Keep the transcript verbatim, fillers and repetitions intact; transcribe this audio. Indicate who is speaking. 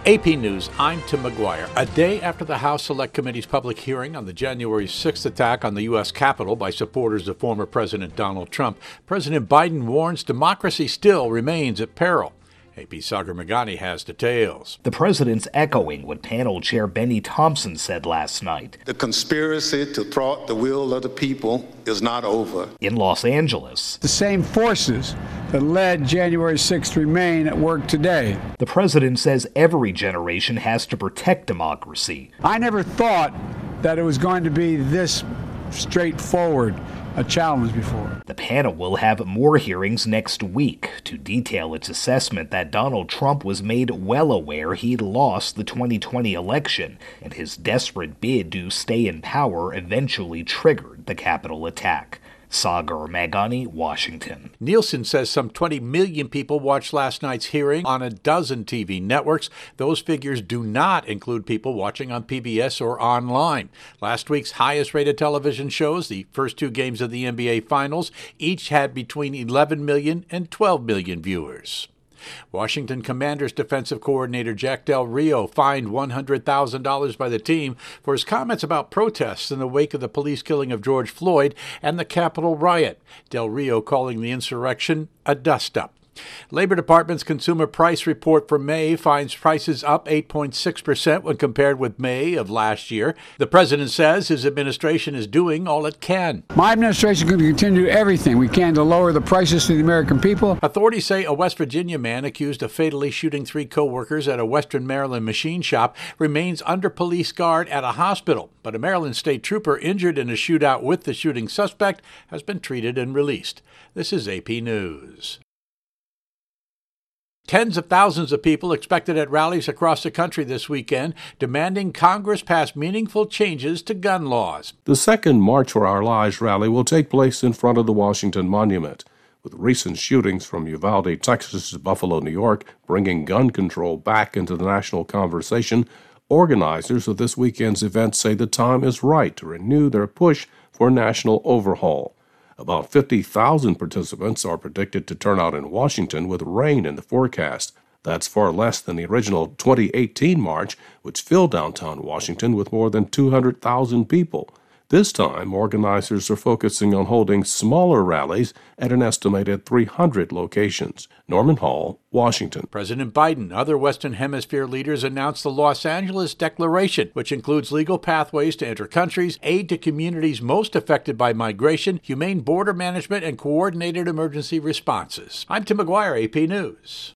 Speaker 1: A P News, I'm Tim McGuire. A day after the House Select Committee's public hearing on the January sixth attack on the U S Capitol by supporters of former President Donald Trump, President Biden warns democracy still remains at peril. A P Sagar Meghani has details.
Speaker 2: The president's echoing what panel chair Benny Thompson said last night.
Speaker 3: The conspiracy to thwart the will of the people is not over.
Speaker 2: In Los Angeles,
Speaker 4: the same forces that led January sixth remain at work today.
Speaker 2: The president says every generation has to protect democracy.
Speaker 4: I never thought that it was going to be this straightforward a challenge before.
Speaker 2: The panel will have more hearings next week to detail its assessment that Donald Trump was made well aware he'd lost the twenty twenty election, and his desperate bid to stay in power eventually triggered the Capitol attack. Sagar Meghani, Washington.
Speaker 1: Nielsen says some twenty million people watched last night's hearing on a dozen T V networks. Those figures do not include people watching on P B S or online. Last week's highest-rated television shows, the first two games of the N B A Finals, each had between eleven million and twelve million viewers. Washington Commanders defensive coordinator Jack Del Rio fined one hundred thousand dollars by the team for his comments about protests in the wake of the police killing of George Floyd and the Capitol riot. Del Rio calling the insurrection a dust-up. Labor Department's Consumer Price Report for May finds prices up eight point six percent when compared with May of last year. The president says his administration is doing all it can.
Speaker 4: My administration is going to continue everything we can to lower the prices to the American people.
Speaker 1: Authorities say a West Virginia man accused of fatally shooting three co-workers at a Western Maryland machine shop remains under police guard at a hospital. But a Maryland state trooper injured in a shootout with the shooting suspect has been treated and released. This is A P News. Tens of thousands of people expected at rallies across the country this weekend, demanding Congress pass meaningful changes to gun laws.
Speaker 5: The second March for Our Lives rally will take place in front of the Washington Monument. With recent shootings from Uvalde, Texas to Buffalo, New York, bringing gun control back into the national conversation, organizers of this weekend's event say the time is right to renew their push for a national overhaul. About fifty thousand participants are predicted to turn out in Washington with rain in the forecast. That's far less than the original twenty eighteen march, which filled downtown Washington with more than two hundred thousand people. This time, organizers are focusing on holding smaller rallies at an estimated three hundred locations. Norman Hall, Washington.
Speaker 1: President Biden, other Western Hemisphere leaders announced the Los Angeles Declaration, which includes legal pathways to enter countries, aid to communities most affected by migration, humane border management, and coordinated emergency responses. I'm Tim McGuire, A P News.